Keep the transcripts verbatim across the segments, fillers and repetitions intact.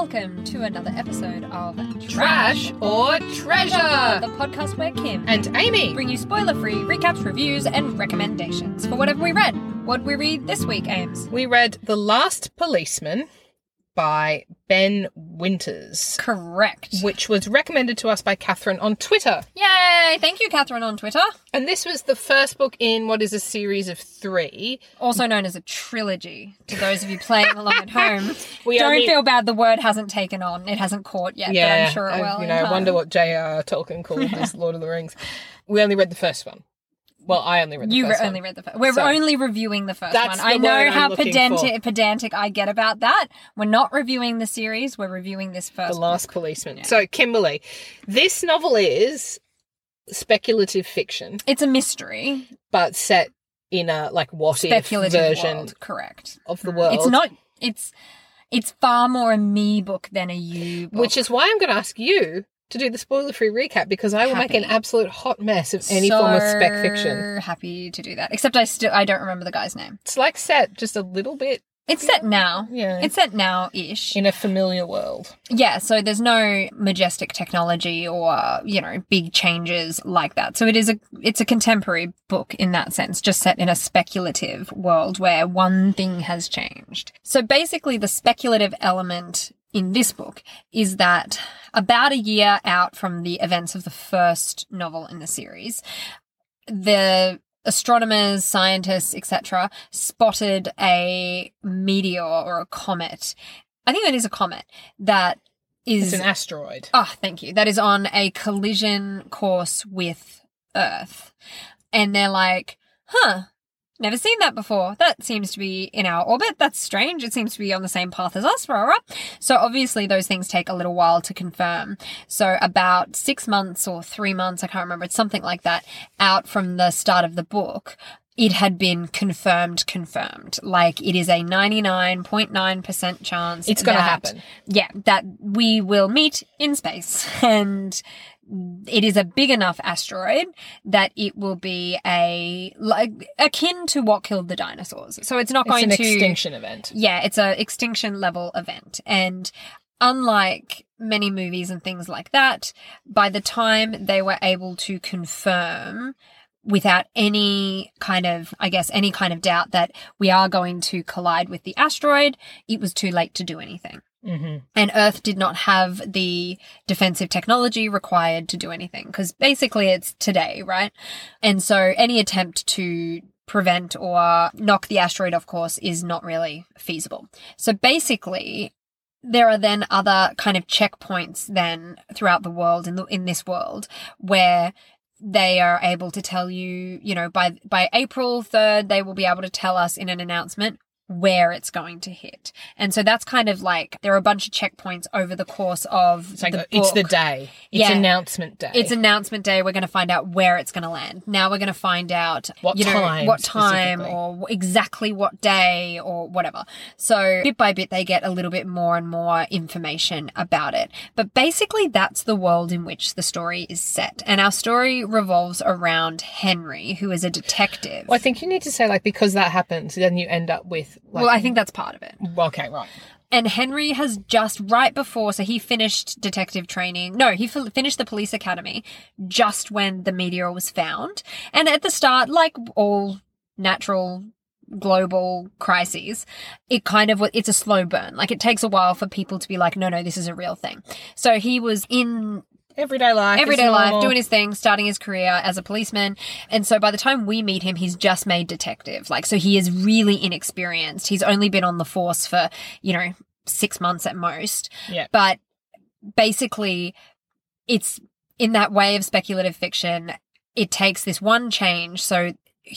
Welcome to another episode of Trash or Treasure, the podcast where Kim and Amy bring you spoiler-free recaps, reviews, and recommendations for whatever we read. What'd we read this week, Ames? We read The Last Policeman by Ben Winters. Correct. Which was recommended to us by Catherine on Twitter. Yay! Thank you, Catherine, on Twitter. And this was the first book in what is a series of three. Also known as a trilogy, to those of you playing along at home. We Don't only... feel bad, the word hasn't taken on. It hasn't caught yet, yeah, but I'm sure it will. I, you know, I wonder what J R R Tolkien called this Lord of the Rings. We only read the first one. Well, I only read the you first re- one. only read the first. We're So, only reviewing the first that's one. I the know word I'm how looking pedantic, for. pedantic I get about that. We're not reviewing the series. We're reviewing this first The Last book. Policeman. Yeah. So, Kimberly, this novel is speculative fiction, It's a mystery. but set in a, like, what-if Speculative version world. Correct. of the world. It's not... It's it's far more a me book than a you book. Which is why I'm going to ask you to do the spoiler-free recap, because I will Happy. make an absolute hot mess of any so form of spec fiction. Happy to do that. Except I still I don't remember the guy's name. It's like set just a little bit It's set now. Yeah. It's set now-ish. in a familiar world. Yeah, so there's no majestic technology or, you know, big changes like that. So it is a it's a contemporary book in that sense, just set in a speculative world where one thing has changed. So basically the speculative element in this book is that about a year out from the events of the first novel in the series, the astronomers, scientists, et cetera, spotted a meteor or a comet. I think it is a comet that is... It's an asteroid. Oh, thank you. That is on a collision course with Earth. And they're like, huh, never seen that before. That seems to be in our orbit. That's strange. It seems to be on the same path as us. Rah, rah. So obviously those things take a little while to confirm. So about six months or three months, I can't remember, it's something like that, out from the start of the book, it had been confirmed, confirmed. Like it is a ninety-nine point nine percent chance. It's going to that- happen. Yeah, that we will meet in space. And it is a big enough asteroid that it will be a like akin to what killed the dinosaurs. So it's not It's going an to extinction event. Yeah, it's a extinction level event. And unlike many movies and things like that, by the time they were able to confirm without any kind of, I guess, any kind of doubt that we are going to collide with the asteroid, it was too late to do anything. Mm-hmm. And Earth did not have the defensive technology required to do anything because basically it's today, right? And so any attempt to prevent or knock the asteroid off course is not really feasible. So basically, there are then other kind of checkpoints then throughout the world, in the, in this world, where they are able to tell you, you know, by by April third, they will be able to tell us in an announcement where it's going to hit. And so that's kind of like, there are a bunch of checkpoints over the course of It's like, the book. it's the day. It's Yeah. announcement day. It's announcement day. We're going to find out where it's going to land. Now we're going to find out What you know, time what time specifically. or exactly what day or whatever. So bit by bit, they get a little bit more and more information about it. But basically, that's the world in which the story is set. And our story revolves around Henry, who is a detective. Well, I think you need to say, like, because that happens, then you end up with, like... Well, I think that's part of it. Okay, right. And Henry has just right before, so he finished detective training. No, he f- finished the police academy just when the meteor was found. And at the start, like all natural global crises, it kind of, it's a slow burn. Like it takes a while for people to be like, no, no, this is a real thing. So he was in Everyday life. everyday is life, normal. doing his thing, starting his career as a policeman. And so by the time we meet him, he's just made detective. Like, so he is really inexperienced. He's only been on the force for, you know, six months at most. Yeah. But basically, it's in that way of speculative fiction, it takes this one change. So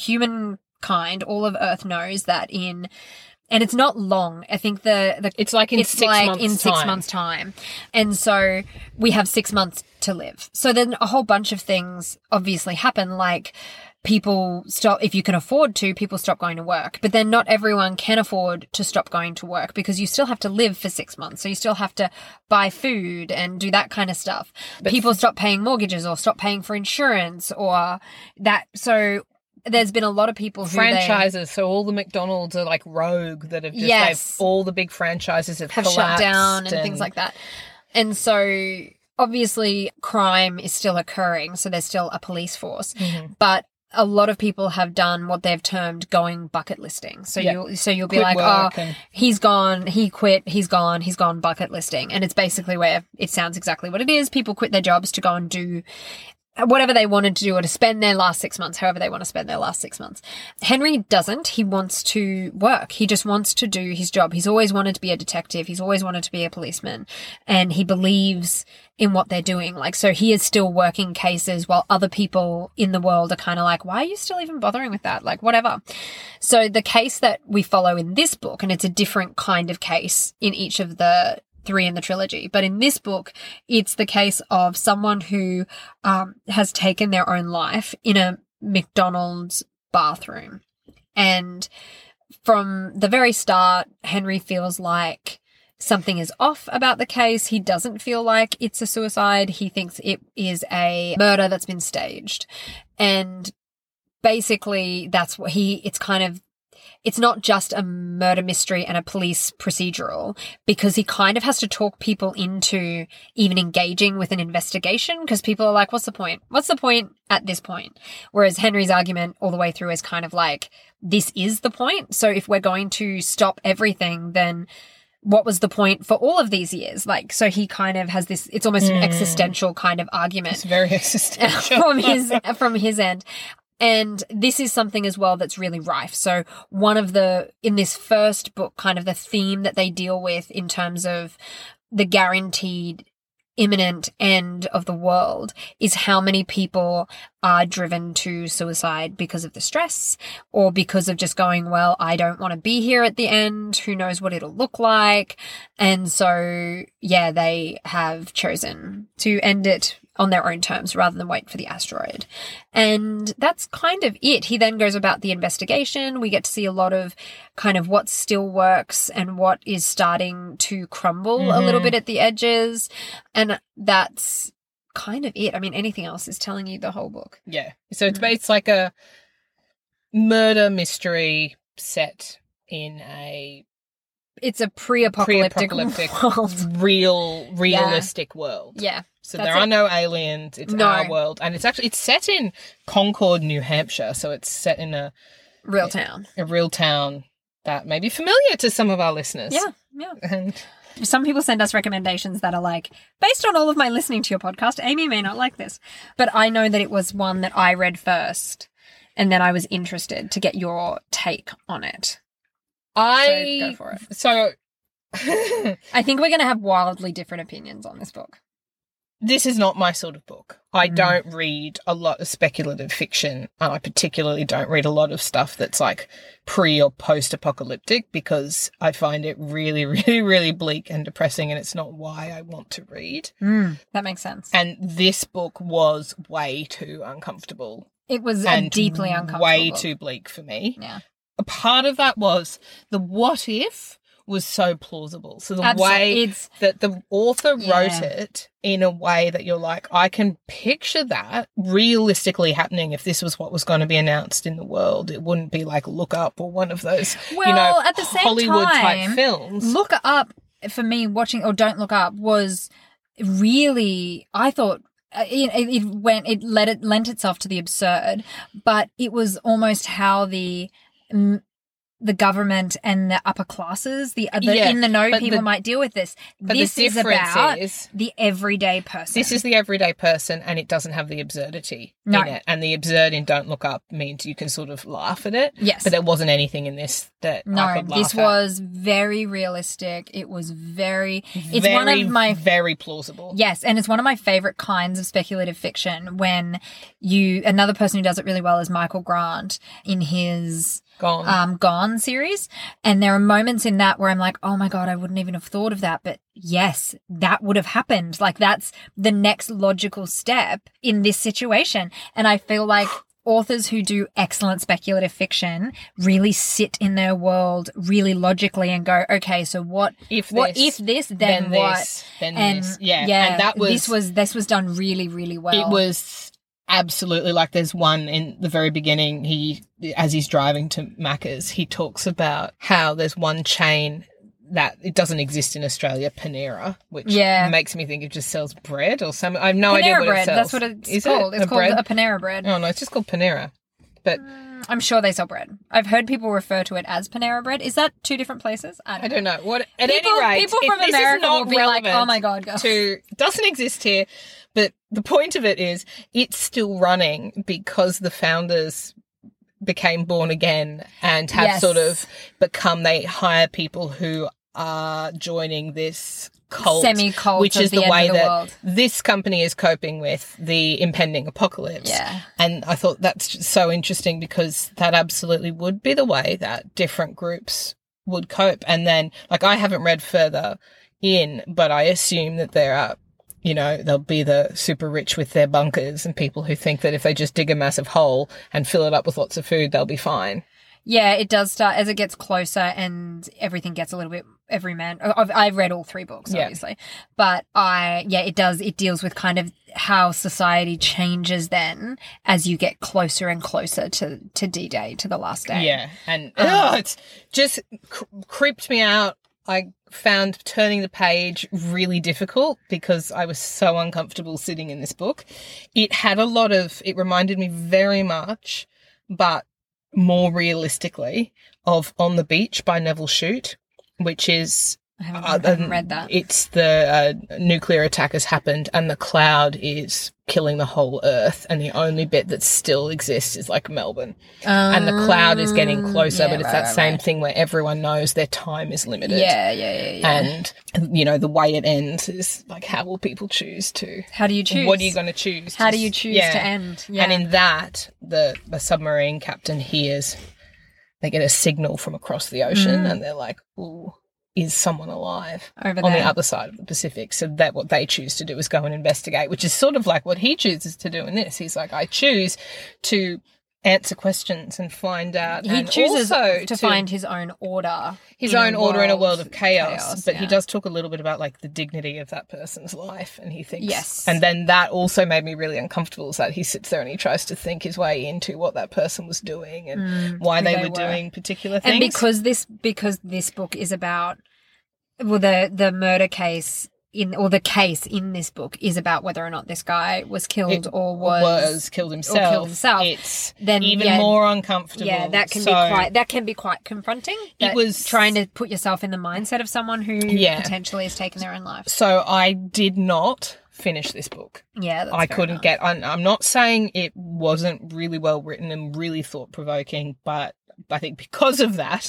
humankind, all of Earth knows that in, and it's not long. I think the, the It's like in it's six like months' in six time. months' time. And so we have six months to live. So then a whole bunch of things obviously happen, like people stop, if you can afford to, people stop going to work. But then not everyone can afford to stop going to work because you still have to live for six months. So you still have to buy food and do that kind of stuff. But people stop paying mortgages or stop paying for insurance or that. So there's been a lot of people who franchises. So all the McDonald's are like rogue that have just Yes. they've, all the big franchises have, have collapsed shut down and, and things like that. And so obviously crime is still occurring, so there's still a police force. Mm-hmm. But a lot of people have done what they've termed going bucket listing. So Yeah. you'll so you'll be Quit like, oh, work and- he's gone, he quit, he's gone, he's gone bucket listing. And it's basically where it sounds exactly what it is. People quit their jobs to go and do whatever they wanted to do or to spend their last six months, however they want to spend their last six months. Henry doesn't. He wants to work. He just wants to do his job. He's always wanted to be a detective. He's always wanted to be a policeman. And he believes in what they're doing. Like, so he is still working cases while other people in the world are kind of like, why are you still even bothering with that? Like, whatever. So the case that we follow in this book, and it's a different kind of case in each of the three in the trilogy. But in this book, it's the case of someone who um, has taken their own life in a McDonald's bathroom. And from the very start, Henry feels like something is off about the case. He doesn't feel like it's a suicide. He thinks it is a murder that's been staged. And basically that's what he, it's kind of, it's not just a murder mystery and a police procedural, because he kind of has to talk people into even engaging with an investigation, because people are like, what's the point? What's the point at this point? Whereas Henry's argument all the way through is kind of like, this is the point. So if we're going to stop everything, then what was the point for all of these years? Like, so he kind of has this, it's almost an existential kind of argument. It's very existential. from his, from his end. And this is something as well that's really rife. So one of the, in this first book, kind of the theme that they deal with in terms of the guaranteed imminent end of the world is how many people are driven to suicide because of the stress or because of just going, well, I don't want to be here at the end. Who knows what it'll look like? And so, yeah, they have chosen to end it on their own terms rather than wait for the asteroid. And that's kind of it. He then goes about the investigation. We get to see a lot of kind of what still works and what is starting to crumble mm-hmm. a little bit at the edges. And that's kind of it. I mean, anything else is telling you the whole book. Yeah. So it's, it's like a murder mystery set in a It's a pre-apocalyptic, pre-apocalyptic world. real, realistic yeah. world. Yeah. So there it. are no aliens. It's no. our world. And it's actually, it's set in Concord, New Hampshire. So it's set in a real town. A real town that may be familiar to some of our listeners. Yeah. Yeah. And some people send us recommendations that are like, based on all of my listening to your podcast, Amy may not like this. But I know that it was one that I read first. And then I was interested to get your take on it. I so go for it. So I think we're going to have wildly different opinions on this book. This is not my sort of book. I mm. don't read a lot of speculative fiction, and I particularly don't read a lot of stuff that's like pre or post-apocalyptic because I find it really, really, really bleak and depressing, and it's not why I want to read. Mm, that makes sense. And this book was way too uncomfortable. It was a deeply uncomfortable way book. too bleak for me. Yeah. A part of that was the what if was so plausible. So the Absolutely. way it's, that the author yeah. wrote it in a way that you're like, I can picture that realistically happening if this was what was going to be announced in the world. It wouldn't be like Look Up or one of those, well, you know, at the same Hollywood time, type films. Look Up, for me, watching, or Don't Look Up, was really, I thought, It, it went. It let it lent itself to the absurd, but it was almost how the um, the government and the upper classes, the, the yeah, in the know people the, might deal with this. But This the is about is, the everyday person. This is the everyday person, and it doesn't have the absurdity no. in it. And the absurd in Don't Look Up means you can sort of laugh at it. Yes, but there wasn't anything in this that no. I could laugh this at. was very realistic. It was very. It's very, one of my very plausible. Yes, and it's one of my favorite kinds of speculative fiction. When you another person who does it really well is Michael Grant in his. Gone. Um, Gone series. And there are moments in that where I'm like, oh my God, I wouldn't even have thought of that. But yes, that would have happened. Like that's the next logical step in this situation. And I feel like authors who do excellent speculative fiction really sit in their world really logically and go, okay, so what if what this, if this, then, then what? This, then and this. Yeah. yeah, and that was this was this was done really, really well. It was absolutely. Like there's one in the very beginning, he, as he's driving to Macca's, he talks about how there's one chain that it doesn't exist in Australia, Panera, which Yeah. makes me think it just sells bread or something. I have no Panera idea what bread. it sells. That's what it's Is called. It It's a called bread? a Panera bread. Oh no, it's just called Panera. But I'm sure they sell bread. I've heard people refer to it as Panera bread. Is that two different places? I don't, I don't know. What at People, any rate, people if from this is America not will be like, relevant "Oh my god, girl." to doesn't exist here, but the point of it is it's still running because the founders became born again and have Yes. sort of become, they hire people who are joining this cult, Semi-cult which of is the the, end way of the that world. this company is coping with the impending apocalypse. Yeah. And I thought that's just so interesting because that absolutely would be the way that different groups would cope. And then, like, I haven't read further in, but I assume that there are, you know, there'll be the super rich with their bunkers and people who think that if they just dig a massive hole and fill it up with lots of food, they'll be fine. Yeah, it does start as it gets closer and everything gets a little bit every man. I've, I've read all three books, Yeah. obviously, but I, yeah, it does. It deals with kind of how society changes then as you get closer and closer to, to D-Day, to the last day. Yeah. And Um, oh, it's just cr- creeped me out. I found turning the page really difficult because I was so uncomfortable sitting in this book. It had a lot of, it reminded me very much, but more realistically, of On the Beach by Neville Shute, which is I haven't, uh, I haven't read that. It's the uh, nuclear attack has happened and the cloud is killing the whole earth, and the only bit that still exists is like Melbourne, and the cloud is getting closer, Um, yeah, but it's right, that right, same right. thing where everyone knows their time is limited. Yeah, yeah, yeah, yeah. And, you know, the way it ends is like, how will people choose to? How do you choose? What are you going to choose? How do Just- you choose yeah. to end? Yeah. And in that, the, the submarine captain hears, they get a signal from across the ocean, Mm. and they're like, ooh, is someone alive Over on there. the other side of the Pacific? So that what they choose to do is go and investigate, which is sort of like what he chooses to do in this. He's like, I choose to answer questions and find out. He and chooses also to, find his own order. his in own order in a world of chaos, chaos, but yeah. he does talk a little bit about like the dignity of that person's life, and he thinks Yes. and then that also made me really uncomfortable, is that he sits there and he tries to think his way into what that person was doing and why who they, they were, were. doing particular things. And because this because this book is about well the the murder case in or the case in this book is about whether or not this guy was killed It or was, was killed himself, killed himself, it's then, even yeah, more uncomfortable. yeah, that can So, be quite that can be quite confronting. It that was- trying to put yourself in the mindset of someone who Yeah. potentially has taken their own life. so I did not finish this book. Yeah, that's I fair couldn't enough. get. I'm, I'm not saying it wasn't really well written and really thought provoking, but I think because of that,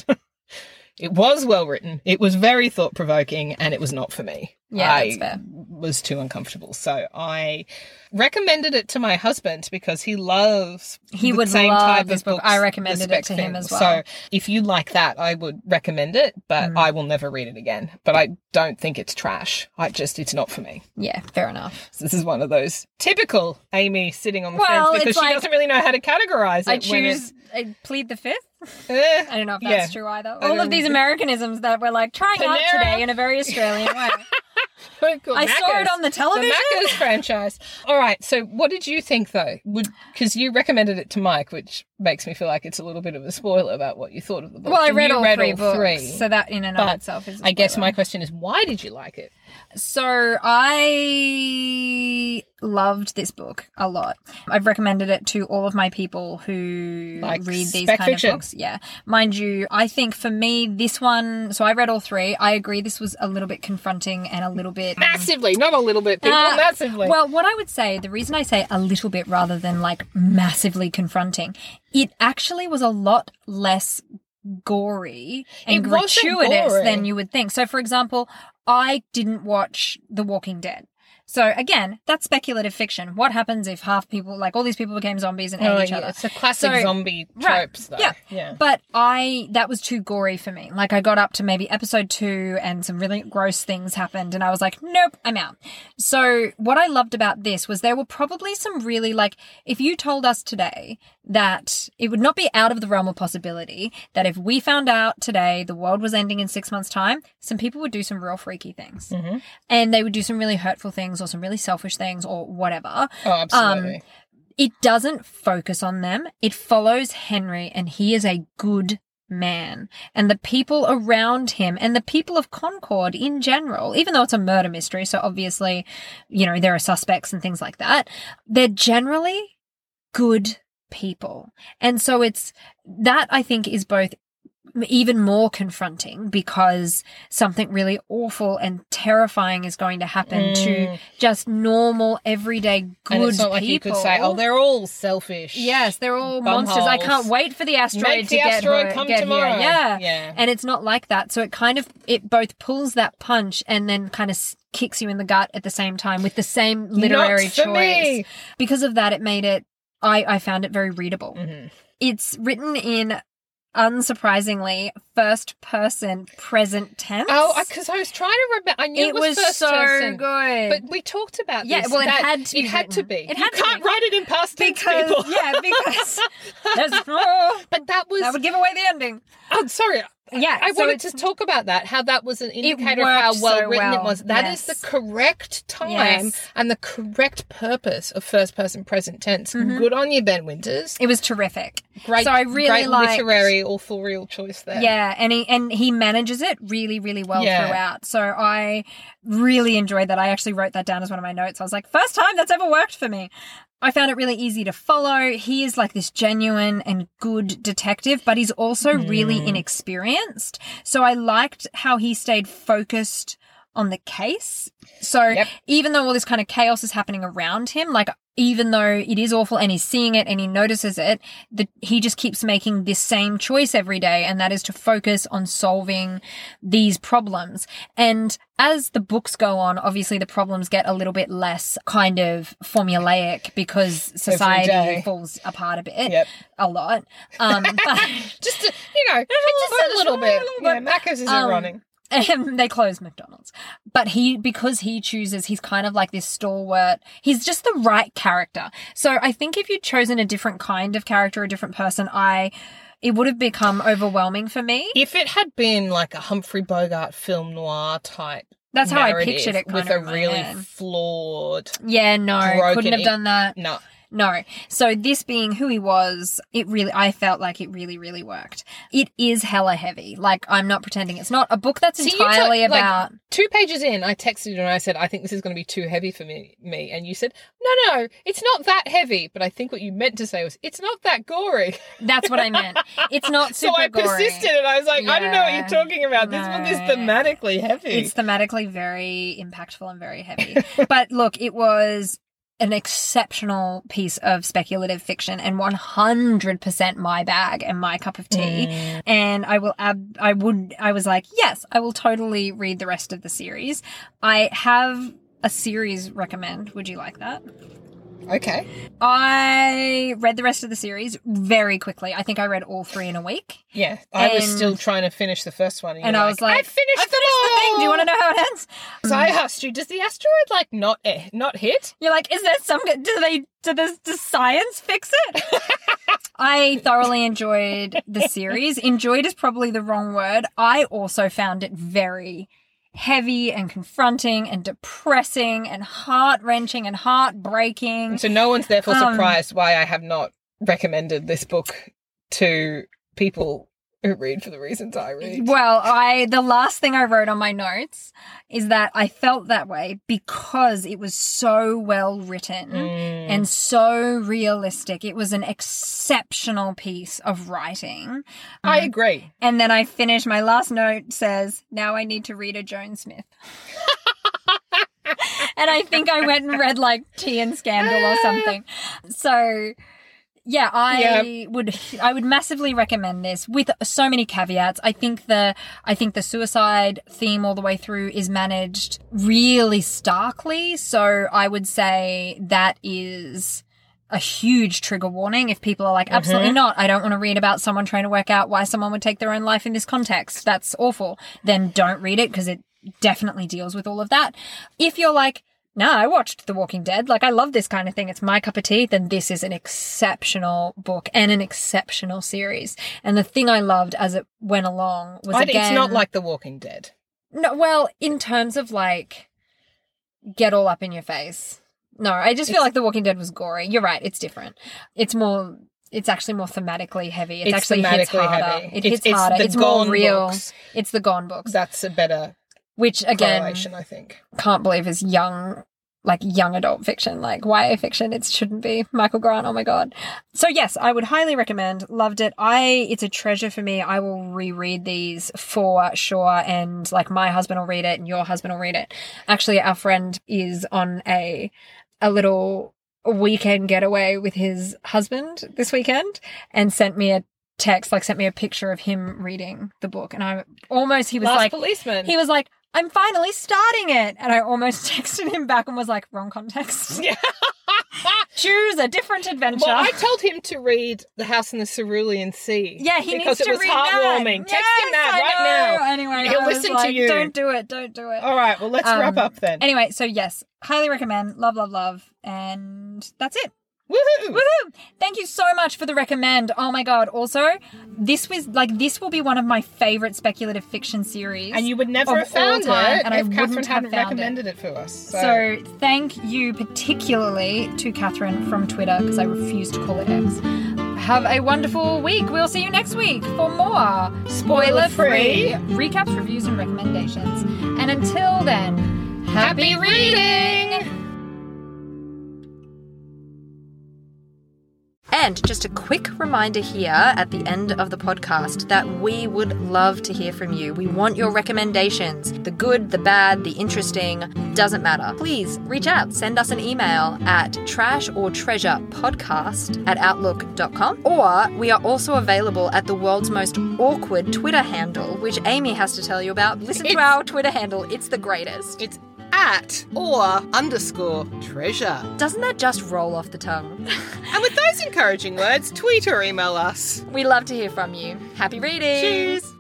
it was well written. It was very thought provoking, and it was not for me. Yeah, I that's fair. was too uncomfortable. So I recommended it to my husband because he loves He the would same love type this of book. books, I the recommended it spec to him thing. as well. So if you like that, I would recommend it, but Mm. I will never read it again. But I don't think it's trash. I just, it's not for me. Yeah, fair enough. This is one of those typical Amy sitting on the Well, fence because it's she like- doesn't really know how to categorize it. I when choose I plead the fifth. it- eh, I don't know if yeah. that's true either. I All of don't- these Americanisms that we're like trying out Panera. today in a very Australian way. Cool. I saw it Macca's. on the television. The Macca's franchise. All right. So, what did you think, though? Would because you recommended it to Mike, which makes me feel like it's a little bit of a spoiler about what you thought of the book. Well, I And read you all read three all books, three. so that in and But of itself is. a I guess spoiler. my question is, why did you like it? So I loved this book a lot. I've recommended it to all of my people who Like read these spec kind fiction. of books. Yeah. Mind you, I think for me, this one, so I read all three. I agree this was a little bit confronting and a little bit... Massively, not a little bit, people. Uh, massively. Well, what I would say, the reason I say a little bit rather than like massively confronting, it actually was a lot less gory and It wasn't gratuitous gory. than you would think. So, for example, I didn't watch The Walking Dead. So again, that's speculative fiction. What happens if half people, like all these people became zombies and ate Oh, each yeah, other? it's a classic So- zombie Right, tropes, though. yeah. yeah. But I, that was too gory for me. Like I got up to maybe episode two and some really gross things happened and I was like, nope, I'm out. So what I loved about this was there were probably some really like, if you told us today that it would not be out of the realm of possibility that if we found out today the world was ending in six months time, some people would do some real freaky things Mhm. and they would do some really hurtful things or some really selfish things or whatever. Oh, absolutely. it doesn't focus on them. It follows Henry, and he is a good man. And the people around him and the people of Concord in general, even though it's a murder mystery, so obviously, you know, there are suspects and things like that, they're generally good people. And so it's that, I think, is both even more confronting because something really awful and terrifying is going to happen mm. to just normal, everyday, good people. And it's not like you could say, oh, they're all selfish. Yes, they're all monsters. I can't wait for the asteroid Make the to asteroid get, her, come get tomorrow. here. Yeah. yeah. And it's not like that. So it kind of, it both pulls that punch and then kind of kicks you in the gut at the same time with the same literary not for choice. Me. Because of that, it made it, I, I found it very readable. Mm-hmm. It's written in, unsurprisingly, first person present tense. Oh, because I was trying to remember. I knew it, it was, was first so person, good. but we talked about yeah, this. well, it that had to be. It had written. to be. It had you to can't be. write it in past tense, because people. yeah, because there's, oh, but that was that would give away the ending. Oh, sorry. Yeah, I so wanted to talk about that, how that was an indicator of worked how well so written well. it was. That Yes. is the correct time Yes. and the correct purpose of first person present tense. Mm-hmm. Good on you, Ben Winters. It was terrific. Great, so I really great liked, literary authorial choice there. Yeah, and he and he manages it really, really well Yeah. throughout. So I really enjoyed that. I actually wrote that down as one of my notes. I was like, first time that's ever worked for me. I found it really easy to follow. He is like this genuine and good detective, but he's also Mm. really inexperienced. So I liked how he stayed focused on the case. So Yep. even though all this kind of chaos is happening around him, like even though it is awful and he's seeing it and he notices it, that he just keeps making this same choice every day, and that is to focus on solving these problems. And as the books go on, obviously the problems get a little bit less kind of formulaic because society falls apart a bit, Yep. a lot. Um, but Just, a, you know, just a little bit. Yeah, Macca's isn't Um, running. Um, they closed McDonald's. But he, because he chooses, he's kind of like this stalwart. He's just the right character. So I think if you'd chosen a different kind of character, a different person, I, it would have become overwhelming for me. If it had been like a Humphrey Bogart film noir type, That's how I narrative pictured it kind with of a in my really head. flawed, Yeah, no, broken couldn't have in- done that. no. No. So this being who he was, it really, I felt like it really, really worked. It is hella heavy. Like, I'm not pretending it's not a book that's See, you entirely took, like, about. Two pages in, I texted you and I said, I think this is going to be too heavy for me. me. And you said, no, no, it's not that heavy. But I think what you meant to say was, it's not that gory. That's what I meant. It's not super So I gory. persisted and I was like, I don't know what Yeah. you're talking about. This book is No. thematically heavy. It's thematically very impactful and very heavy. But look, it was an exceptional piece of speculative fiction and one hundred percent my bag and my cup of tea. Mm. And I will, ab- I would, I was like, yes, I will totally read the rest of the series. I have a series recommend. Would you like that? Okay. I read the rest of the series very quickly. I think I read all three in a week. Yeah. I was And- still trying to finish the first one. And, And you're I was like, I finished, I finished the thing. Do you want to know how it ends? So I asked you, does the asteroid like not eh, not hit? You're like, is there some, do they, do this, does science fix it? I thoroughly enjoyed the series. Enjoyed is probably the wrong word. I also found it very heavy and confronting and depressing and heart-wrenching and heartbreaking. So no one's therefore Um, surprised why I have not recommended this book to people who read for the reasons I read. Well, I the last thing I wrote on my notes is that I felt that way because it was so well written Mm. and so realistic. It was an exceptional piece of writing. I Um, agree. And then I finished, my last note says, now I need to read a Joan Smith. And I think I went and read like Tea and Scandal or something. So yeah, I Yeah. would I would massively recommend this with so many caveats. I think the I think the suicide theme all the way through is managed really starkly. So I would say that is a huge trigger warning if people are like, absolutely not. I don't want to read about someone trying to work out why someone would take their own life in this context. That's awful. Then don't read it because it definitely deals with all of that. If you're like, no, I watched The Walking Dead. Like, I love this kind of thing. It's my cup of tea. Then this is an exceptional book and an exceptional series. And the thing I loved as it went along was I, again, it's not like The Walking Dead. no, well, in terms of like, get all up in your face. No, I just feel It's- like The Walking Dead was gory. You're right. It's different. It's more... It's actually more thematically heavy. It's, It's actually hits thematically harder. heavy. It It's- hits it's harder. the It's more Gone real. books. It's the Gone books. That's a better Which, again, correlation, I think. can't believe is young, like young adult fiction, like Y A fiction. It shouldn't be. Michael Grant, oh my God. So yes, I would highly recommend. Loved it. I, it's a treasure for me. I will reread these for sure. And like my husband will read it and your husband will read it. Actually, our friend is on a, a little weekend getaway with his husband this weekend and sent me a text, like sent me a picture of him reading the book. And I almost, he was Last like, Policeman. he was like, I'm finally starting it. And I almost texted him back and was like, wrong context. Yeah. Choose a different adventure. Well, I told him to read The House in the Cerulean Sea. yeah, he because needs to it was read heartwarming. that. Text him Yes, that I right know. now. Anyway, He'll I was listen to like, you. Don't do it. Don't do it. All right, well, let's Um, wrap up then. Anyway, so yes, highly recommend. Love, love, love. And that's it. Woohoo! Woohoo! Thank you so much for the recommend. Oh my God. Also, this was like, this will be one of my favorite speculative fiction series. And you would never of have found all time, it and I if Catherine wouldn't have hadn't found recommended it. for us. So, So thank you particularly to Catherine from Twitter, because I refuse to call it X. Have a wonderful week. We'll see you next week for more spoiler-free recaps, reviews, and recommendations. And until then, happy, happy reading! And just a quick reminder here at the end of the podcast that we would love to hear from you. We want your recommendations. The good, the bad, the interesting, doesn't matter. Please reach out. Send us an email at trashortreasurepodcast at outlook dot com. Or we are also available at the world's most awkward Twitter handle, which Amy has to tell you about. Listen to It's- our Twitter handle. It's the greatest. It's at or underscore treasure. Doesn't that just roll off the tongue? And with those encouraging words, tweet or email us. We love to hear from you. Happy reading! Cheers!